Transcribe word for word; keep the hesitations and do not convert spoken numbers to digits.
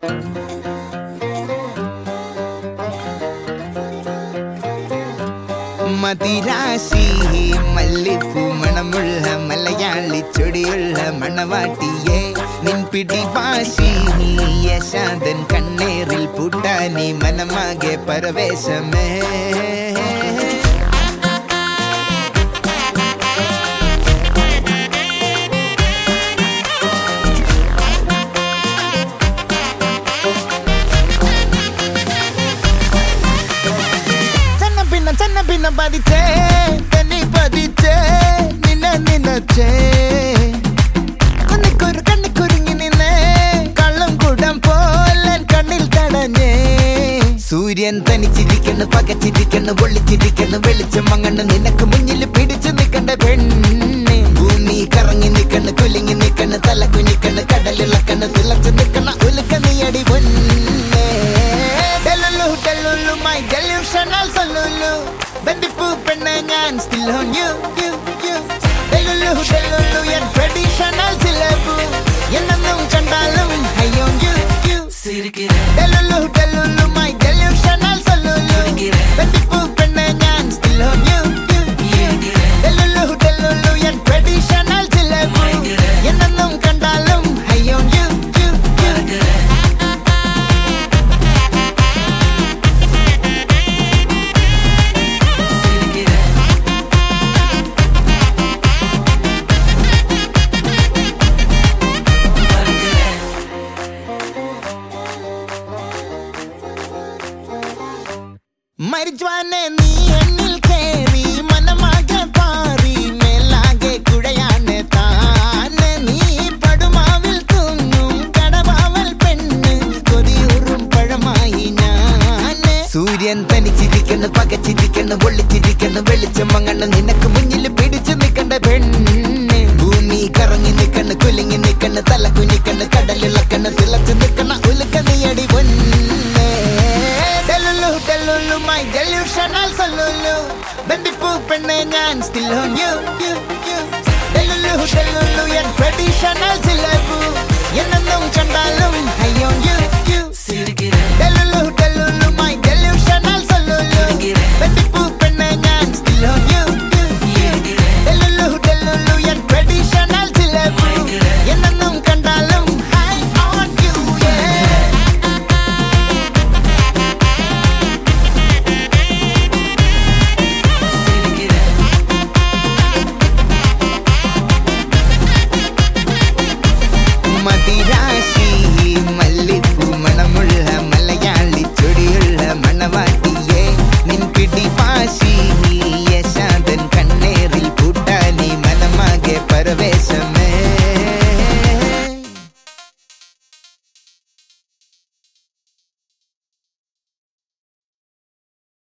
മതിരാശി മല്ലിപ്പൂ മണമുള്ള മലയാളി ചൊടിയുള്ള മണവാട്ടിയെ നിൻ പിടിവാശി യശാന്തൻ കണ്ണേറിൽ പൂട്ടാനി മനമാകെ പരവേശമേ ചന്ന പിന്നെ പതിച്ചേ തന്നെ പതിച്ചേ നിന്നെ നിന്നച്ചേ കണ്ണിക്കൊരു കണ്ണിക്കുരുങ്ങി നിന്നേ കള്ളം കൂടം പോലെ കണ്ണിൽ തടഞ്ഞേ സൂര്യൻ തനിച്ചിരിക്കണ് പകച്ചിരിക്കണ് പൊള്ളിച്ചിരിക്കണ് വെളിച്ചം മങ്ങണ് നിനക്ക് മുന്നിൽ പിടിച്ചു നിൽക്കണ്ട പെണ്ണെ ഭൂമി കറങ്ങി നിൽക്കണ് കുലുങ്ങി നിൽക്കണ് തല കുനിക്കണ് കടലിളക്കണ് തിളച്ചു നിൽക്കണ ഉലുക്ക നീയടി പൊന്നേ ഡെലുലു ഡെലുലു മൈ ഡെലൂഷണൽ സൊല്ലുലു ബന്ദിപ്പൂ പെണ്ണെ ഞാൻ still on you you you delulu delulu ഞാൻ ട്രഡീഷണൽ ജിലേബു എന്നും കണ്ടാലും high on you you delulu delulu my delusional സൊല്ലുലു ബന്ദിപ്പൂ പെണ്ണെ ഞാൻ still on you you delulu delulu ഞാൻ ട്രഡീഷണൽ ജിലേബു എന്നും കണ്ടാലും high on you you you മരിജ്വാനെ നീ എന്നിൽ കേറി മനമാകെ പാറി മേലാകെ കുഴയാണ് താനെ നീ പടുമാവിൽ തൂങ്ങും കടവാവൽ പെണ്ണ് കൊതിയൂറും പഴമായി ഞാന് സൂര്യൻ തനിച്ചിരിക്കണ് പകച്ചിരിക്കണ് പൊള്ളിച്ചിരിക്കണ് വെളിച്ചം മങ്ങണ് നിനക്ക് മുന്നിൽ പിടിച്ചു നിൽക്കണ്ട പെണ്ണ് ഭൂമി കറങ്ങി നിൽക്കണ് കുലുങ്ങി നിൽക്കണ് തല കുനിക്കണ് കടലിളക്കണ് തിളച്ചു നിൽക്കണ ഉലുക്ക നീയടി പൊന്നേ ഡെലുലു ഡെലുലു മൈ ഡെലൂഷണൽ സൊല്ലുലു ബന്ദിപ്പൂ പെണ്ണെ ഞാൻ still on you you you delulu delulu ഞാൻ ട്രഡീഷണൽ ജിലേബു എന്നും കണ്ടാലും